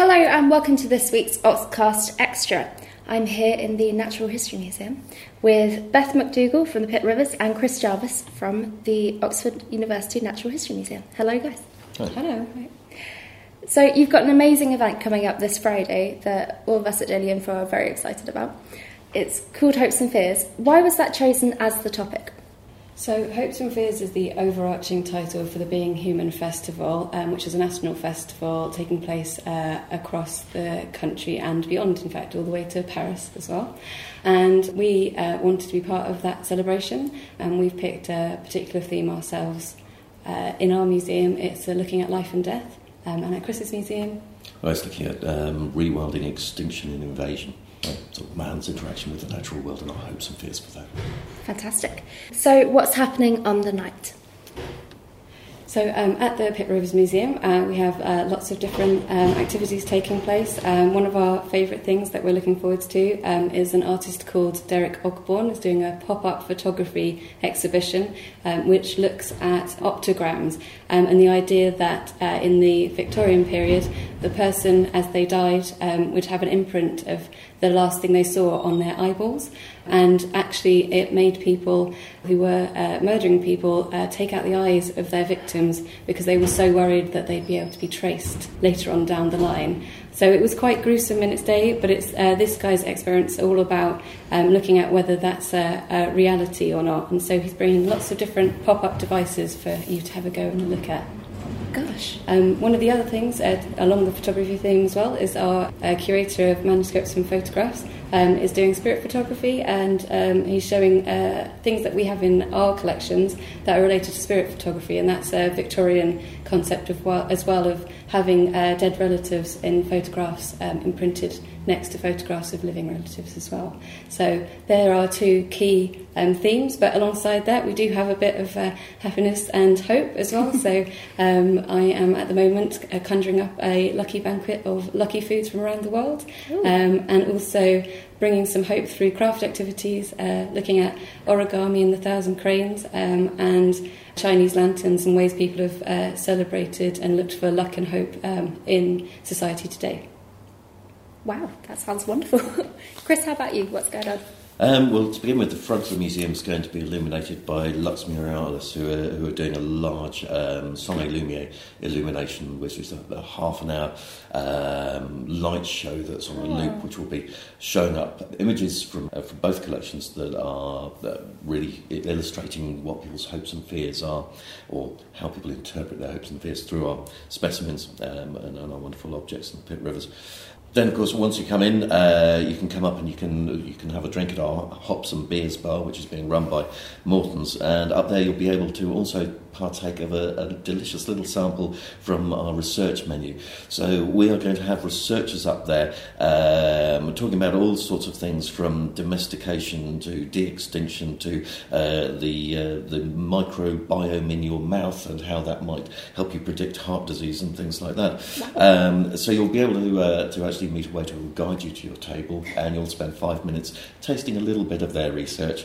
Hello and welcome to this week's Oxcast Extra. I'm here in the Natural History Museum with Beth McDougall from the Pitt Rivers and Chris Jarvis from the Oxford University Natural History Museum. Hello guys. Hi. Hello. So you've got an amazing event coming up this Friday that all of us at Daily Info are very excited about. It's called Hopes and Fears. Why was that chosen as the topic? So Hopes and Fears is the overarching title for the Being Human Festival, which is a national festival taking place across the country and beyond, in fact, all the way to Paris as well. And we wanted to be part of that celebration, and we've picked a particular theme ourselves. In our museum, it's looking at life and death, and at Chris's museum... Well, it's looking at rewilding, extinction and invasion. Sort of man's interaction with the natural world and our hopes and fears for that. Fantastic. So what's happening on the night? So at the Pitt Rivers Museum, we have lots of different activities taking place. One of our favourite things that we're looking forward to is an artist called Derek Ogborn is doing a pop-up photography exhibition which looks at optograms and the idea that in the Victorian period, the person as they died would have an imprint of the last thing they saw on their eyeballs. And actually it made people who were murdering people take out the eyes of their victims because they were so worried that they'd be able to be traced later on down the line. So it was quite gruesome in its day, but it's this guy's experience all about looking at whether that's a reality or not. And so he's bringing lots of different pop-up devices for you to have a go and a look at. Gosh. One of the other things along the photography theme as well is our curator of manuscripts and photographs is doing spirit photography, and he's showing things that we have in our collections that are related to spirit photography, and that's a Victorian concept as well of having dead relatives in photographs imprinted next to photographs of living relatives as well. So there are two key themes, but alongside that we do have a bit of happiness and hope as well. So I am at the moment conjuring up a lucky banquet of lucky foods from around the world, and also bringing some hope through craft activities, looking at origami and the 1,000 cranes, and Chinese lanterns and ways people have celebrated and looked for luck and hope in society today. Wow, that sounds wonderful. Chris, how about you? What's going on? Well, to begin with, the front of the museum is going to be illuminated by Lux Muralis, who are doing a large Soleil Lumiere illumination, which is a half an hour light show that's on a loop, which will be showing up images from both collections that are really illustrating what people's hopes and fears are, or how people interpret their hopes and fears through our specimens and our wonderful objects in the Pitt Rivers. Then, of course, once you come in, you can come up and you can have a drink at our Hops and Beers bar, which is being run by Morton's. And up there you'll be able to also partake of a delicious little sample from our research menu. So we are going to have researchers up there talking about all sorts of things from domestication to de-extinction to the microbiome in your mouth and how that might help you predict heart disease and things like that. So you'll be able to actually meet a waiter who will guide you to your table, and you'll spend 5 minutes tasting a little bit of their research.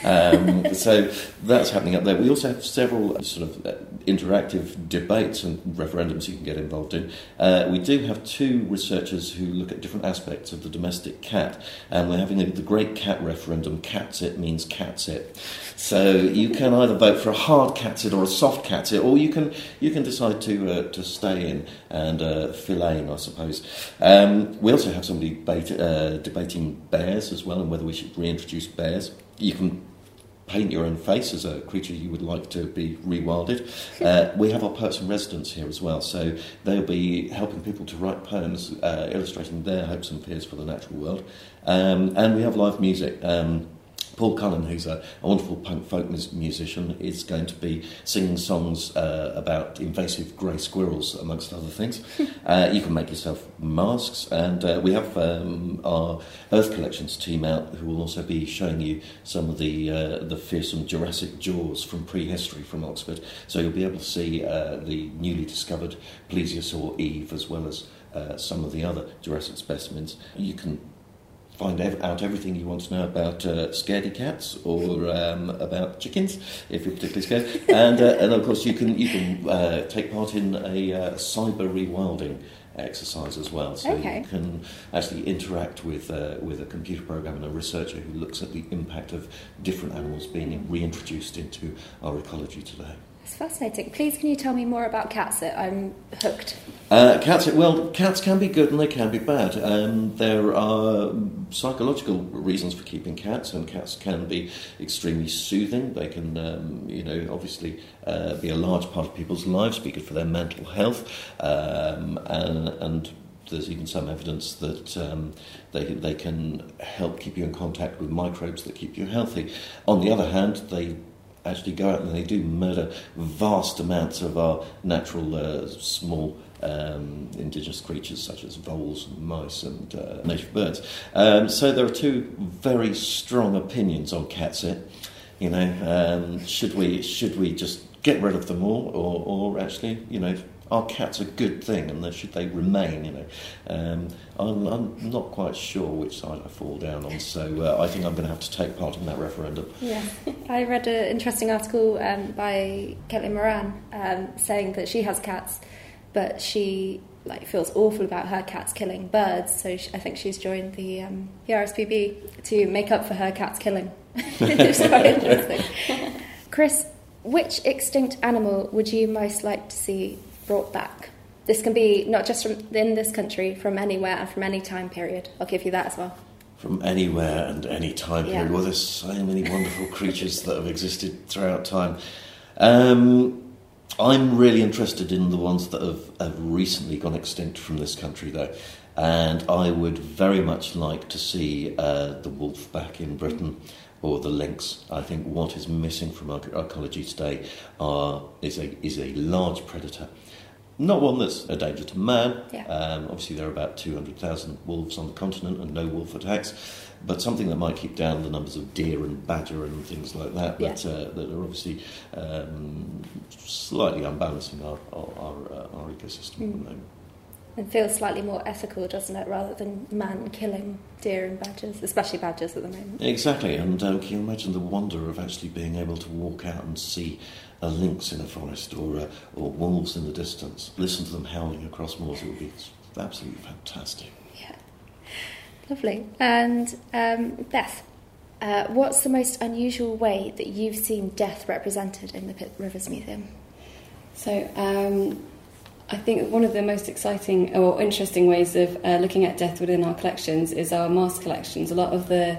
So that's happening up there. We also have several sort of interactive debates and referendums you can get involved in. We do have two researchers who look at different aspects of the domestic cat, and we're having the Great Cat Referendum. Catsit means catsit. So you can either vote for a hard catsit or a soft catsit, or you can decide to stay in and fillet, I suppose. We also have somebody debating bears as well, and whether we should reintroduce bears. You can paint your own face as a creature you would like to be rewilded. We have our poets in residence here as well, so they'll be helping people to write poems illustrating their hopes and fears for the natural world. And we have live music. Paul Cullen, who's a wonderful punk folk musician, is going to be singing songs about invasive grey squirrels, amongst other things. You can make yourself masks, and we have our Earth Collections team out, who will also be showing you some of the fearsome Jurassic jaws from prehistory from Oxford. So you'll be able to see the newly discovered plesiosaur Eve, as well as some of the other Jurassic specimens. You can find out everything you want to know about scaredy cats or about chickens, if you're particularly scared. And of course, you can take part in a cyber rewilding exercise as well. So you can actually interact with a computer program and a researcher who looks at the impact of different animals being reintroduced into our ecology today. It's fascinating. Please, can you tell me more about Catsit? I'm hooked. Cats can be good and they can be bad. There are psychological reasons for keeping cats, and cats can be extremely soothing. They can, obviously be a large part of people's lives, be good for their mental health, and there's even some evidence that they can help keep you in contact with microbes that keep you healthy. On the other hand, they actually go out and they do murder vast amounts of our natural small indigenous creatures such as voles and mice and native birds. So there are two very strong opinions on Catsit. Should we just get rid of them all, or actually, are cats a good thing and should they remain? I'm not quite sure which side I fall down on, so I think I'm going to have to take part in that referendum. Yeah, I read an interesting article by Caitlin Moran saying that she has cats, but she feels awful about her cats killing birds. So I think she's joined the RSPB to make up for her cats killing. It's quite interesting. Chris, which extinct animal would you most like to see brought back? This can be not just from in this country, from anywhere and from any time period. I'll give you that as well. From anywhere and any time period. Yeah. Well, there's so many wonderful creatures that have existed throughout time. I'm really interested in the ones that have recently gone extinct from this country, though. And I would very much like to see the wolf back in Britain, or the lynx. I think what is missing from our ecology today is a large predator. Not one that's a danger to man. Yeah. Obviously, there are about 200,000 wolves on the continent and no wolf attacks, but something that might keep down the numbers of deer and badger and things like that, that are obviously slightly unbalancing our ecosystem at the moment. It feels slightly more ethical, doesn't it, rather than man killing deer and badgers, especially badgers at the moment. Exactly, and can you imagine the wonder of actually being able to walk out and see a lynx in a forest or wolves in the distance, listen to them howling across moors? It would be absolutely fantastic. Yeah, lovely. And Beth, what's the most unusual way that you've seen death represented in the Pitt Rivers Museum? So I think one of the most exciting or interesting ways of looking at death within our collections is our mask collections. A lot of the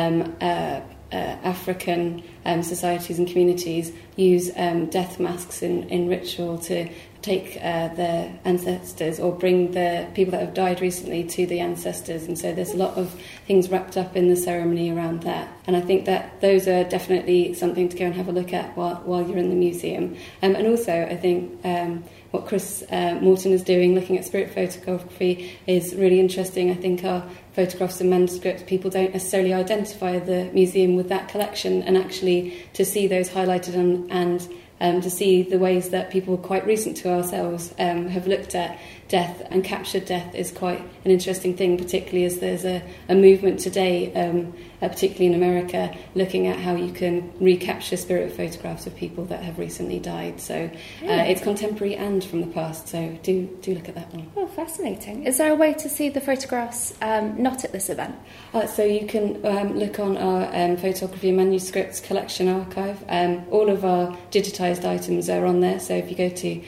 African societies and communities use death masks in ritual to take their ancestors or bring the people that have died recently to the ancestors, and so there's a lot of things wrapped up in the ceremony around that, and I think that those are definitely something to go and have a look at while you're in the museum. And also I think what Chris Morton is doing, looking at spirit photography, is really interesting. I think our photographs and manuscripts, people don't necessarily identify the museum with that collection, and actually to see those highlighted and to see the ways that people quite recent to ourselves have looked at death and captured death is quite an interesting thing, particularly as there's a movement today, particularly in America, looking at how you can recapture spirit photographs of people that have recently died. So it's contemporary and from the past, so do look at that one. Oh, fascinating. Is there a way to see the photographs not at this event? So you can look on our photography and manuscripts collection archive. All of our digitised items are on there, so if you go to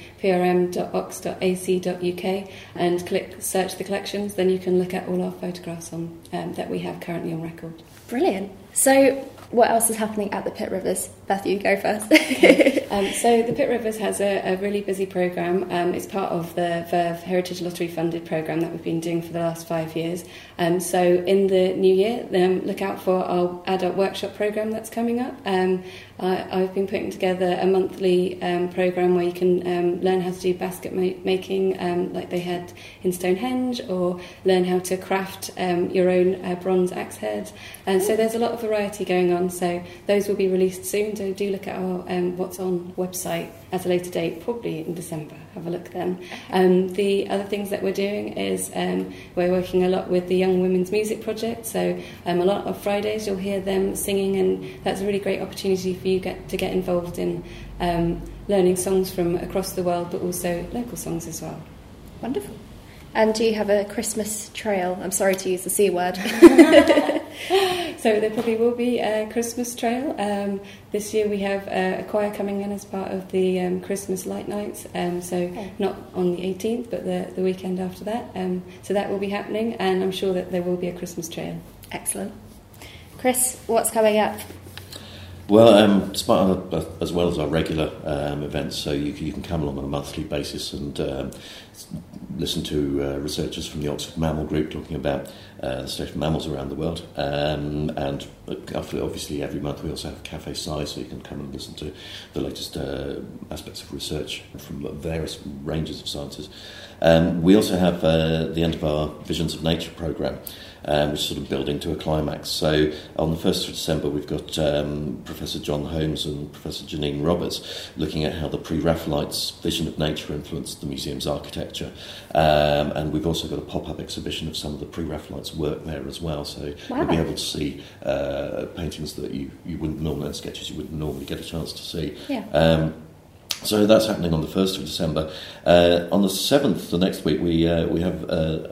prm.ox.ac.uk and search the collections, then you can look at all our photographs on that we have currently on record. Brilliant. So what else is happening at the Pitt Rivers? Beth, you go first. So the Pitt Rivers has a really busy programme. It's part of the Verve Heritage Lottery funded programme that we've been doing for the last 5 years. So in the new year, look out for our adult workshop programme that's coming up. I've been putting together a monthly programme where you can learn how to do basket making like they had in Stonehenge, or learn how to craft your own bronze axe head. And so there's a lot of variety going on. So those will be released soon. So do look at our what's on website at a later date, probably in December. Have a look then. The other things that we're doing is we're working a lot with the Young Women's Music Project. So a lot of Fridays you'll hear them singing, and that's a really great opportunity for you to get involved in learning songs from across the world, but also local songs as well. Wonderful. And do you have a Christmas trail? I'm sorry to use the C word. So there probably will be a Christmas trail. This year we have a choir coming in as part of the Christmas Light Nights, not on the 18th, but the weekend after that. So that will be happening, and I'm sure that there will be a Christmas trail. Excellent. Chris, what's coming up? Well, it's part of, as well as our regular events, so you can come along on a monthly basis and listen to researchers from the Oxford Mammal Group talking about the state of mammals around the world. And obviously every month we also have Café Sci, so you can come and listen to the latest aspects of research from various ranges of sciences. We also have the end of our Visions of Nature programme, which is sort of building to a climax. So on the 1st of December we've got Professor John Holmes and Professor Janine Roberts looking at how the pre-Raphaelites' vision of nature influenced the museum's architecture. And we've also got a pop-up exhibition of some of the pre-Raphaelites' work there as well. So you'll be able to see paintings that you wouldn't normally, and sketches you wouldn't normally get a chance to see. Yeah. So that's happening on the 1st of December. On the 7th, the next week, we have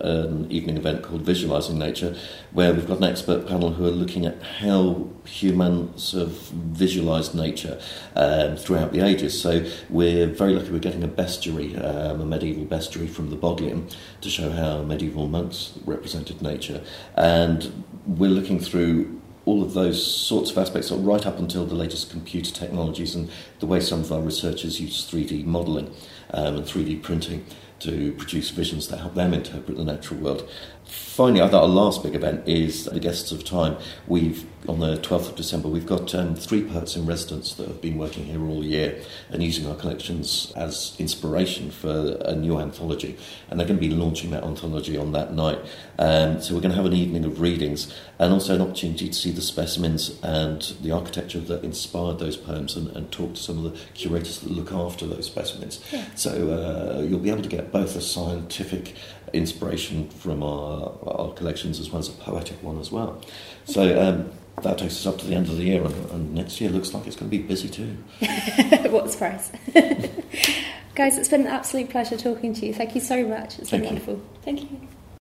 an evening event called Visualising Nature, where we've got an expert panel who are looking at how humans have visualised nature throughout the ages. So we're very lucky we're getting a bestiary, a medieval bestiary from the Bodleian, to show how medieval monks represented nature. And we're looking through all of those sorts of aspects, right up until the latest computer technologies and the way some of our researchers use 3D modelling and 3D printing to produce visions that help them interpret the natural world. Finally, I thought our last big event is the Guests of Time. On the 12th of December, we've got 3 poets in residence that have been working here all year and using our collections as inspiration for a new anthology. And they're going to be launching that anthology on that night. So we're going to have an evening of readings and also an opportunity to see the specimens and the architecture that inspired those poems and talk to some of the curators that look after those specimens. Yeah. So you'll be able to get both a scientific inspiration from our collections as well as a poetic one as well. So that takes us up to the end of the year, and next year looks like it's going to be busy too. What a surprise. Guys, it's been an absolute pleasure talking to you. Thank you so much. It's been wonderful. Thank you.